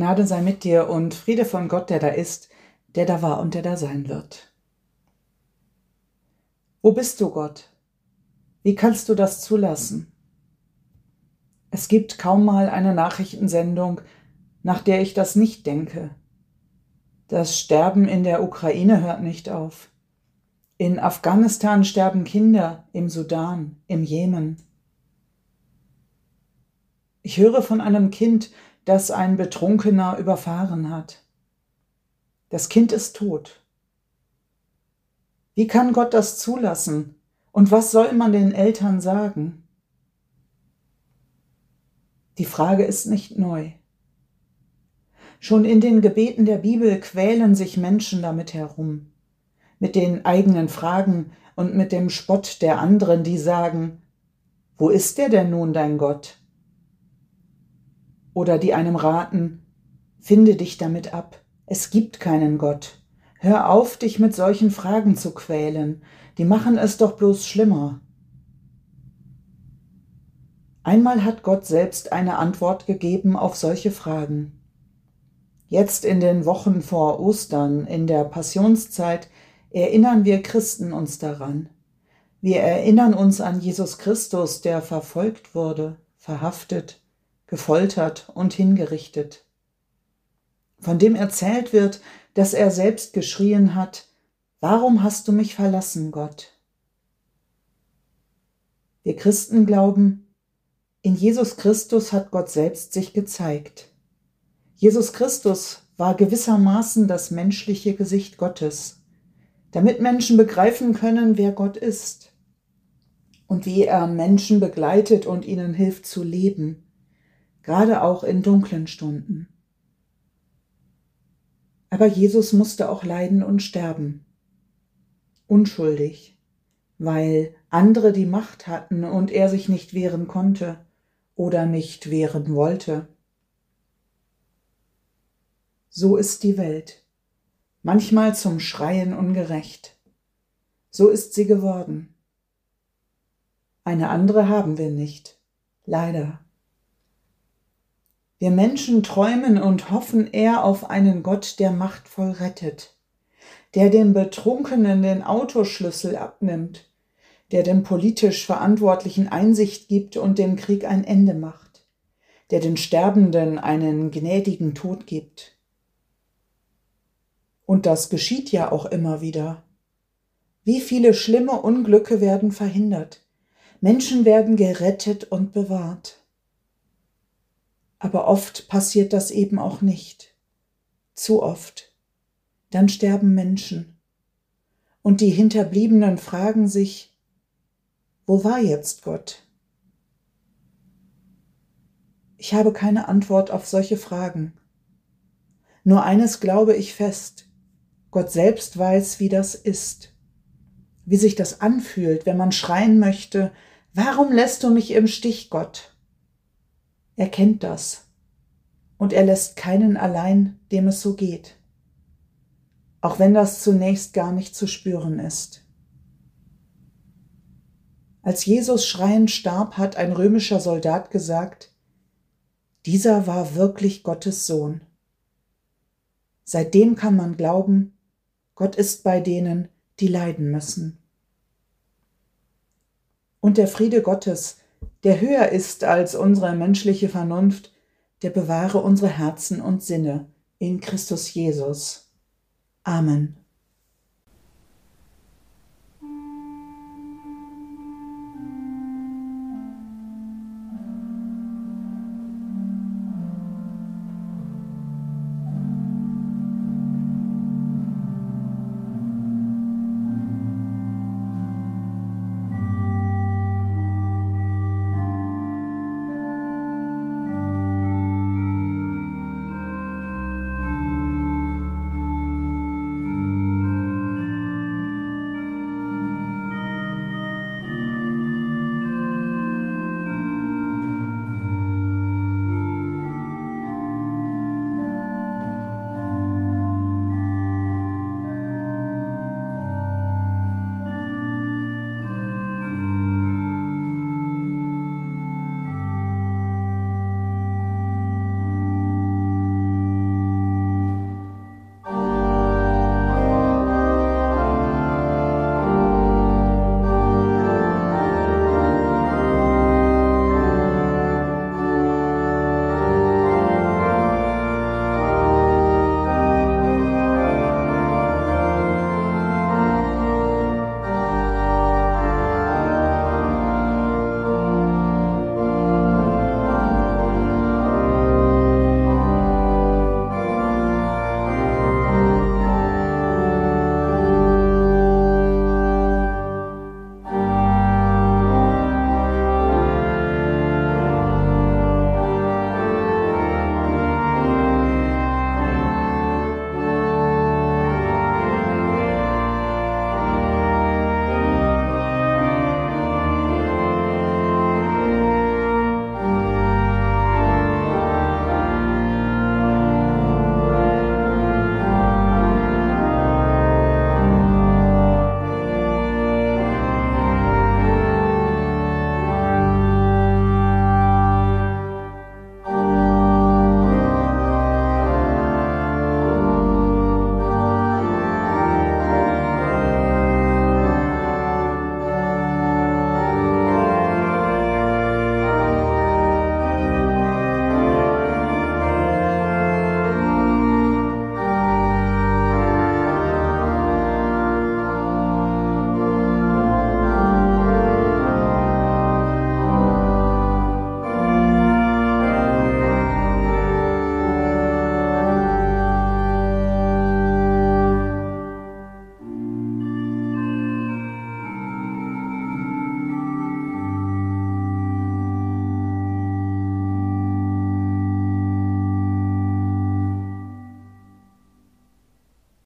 Gnade sei mit dir und Friede von Gott, der da ist, der da war und der da sein wird. Wo bist du, Gott? Wie kannst du das zulassen? Es gibt kaum mal eine Nachrichtensendung, nach der ich das nicht denke. Das Sterben in der Ukraine hört nicht auf. In Afghanistan sterben Kinder, im Sudan, im Jemen. Ich höre von einem Kind, das ein Betrunkener überfahren hat. Das Kind ist tot. Wie kann Gott das zulassen? Und was soll man den Eltern sagen? Die Frage ist nicht neu. Schon in den Gebeten der Bibel quälen sich Menschen damit herum, mit den eigenen Fragen und mit dem Spott der anderen, die sagen, wo ist der denn nun, dein Gott? Oder die einem raten, finde dich damit ab, es gibt keinen Gott. Hör auf, dich mit solchen Fragen zu quälen, die machen es doch bloß schlimmer. Einmal hat Gott selbst eine Antwort gegeben auf solche Fragen. Jetzt in den Wochen vor Ostern, in der Passionszeit, erinnern wir Christen uns daran. Wir erinnern uns an Jesus Christus, der verfolgt wurde, verhaftet, gefoltert und hingerichtet. Von dem erzählt wird, dass er selbst geschrien hat, warum hast du mich verlassen, Gott? Wir Christen glauben, in Jesus Christus hat Gott selbst sich gezeigt. Jesus Christus war gewissermaßen das menschliche Gesicht Gottes, damit Menschen begreifen können, wer Gott ist und wie er Menschen begleitet und ihnen hilft zu leben, gerade auch in dunklen Stunden. Aber Jesus musste auch leiden und sterben, unschuldig, weil andere die Macht hatten und er sich nicht wehren konnte oder nicht wehren wollte. So ist die Welt, manchmal zum Schreien ungerecht. So ist sie geworden. Eine andere haben wir nicht, leider. Wir Menschen träumen und hoffen eher auf einen Gott, der machtvoll rettet, der dem Betrunkenen den Autoschlüssel abnimmt, der dem politisch Verantwortlichen Einsicht gibt und dem Krieg ein Ende macht, der den Sterbenden einen gnädigen Tod gibt. Und das geschieht ja auch immer wieder. Wie viele schlimme Unglücke werden verhindert? Menschen werden gerettet und bewahrt. Aber oft passiert das eben auch nicht. Zu oft. Dann sterben Menschen. Und die Hinterbliebenen fragen sich, wo war jetzt Gott? Ich habe keine Antwort auf solche Fragen. Nur eines glaube ich fest. Gott selbst weiß, wie das ist. Wie sich das anfühlt, wenn man schreien möchte, warum lässt du mich im Stich, Gott? Er kennt das. Und er lässt keinen allein, dem es so geht. Auch wenn das zunächst gar nicht zu spüren ist. Als Jesus schreiend starb, hat ein römischer Soldat gesagt, dieser war wirklich Gottes Sohn. Seitdem kann man glauben, Gott ist bei denen, die leiden müssen. Und der Friede Gottes, der höher ist als unsere menschliche Vernunft, der bewahre unsere Herzen und Sinne in Christus Jesus. Amen.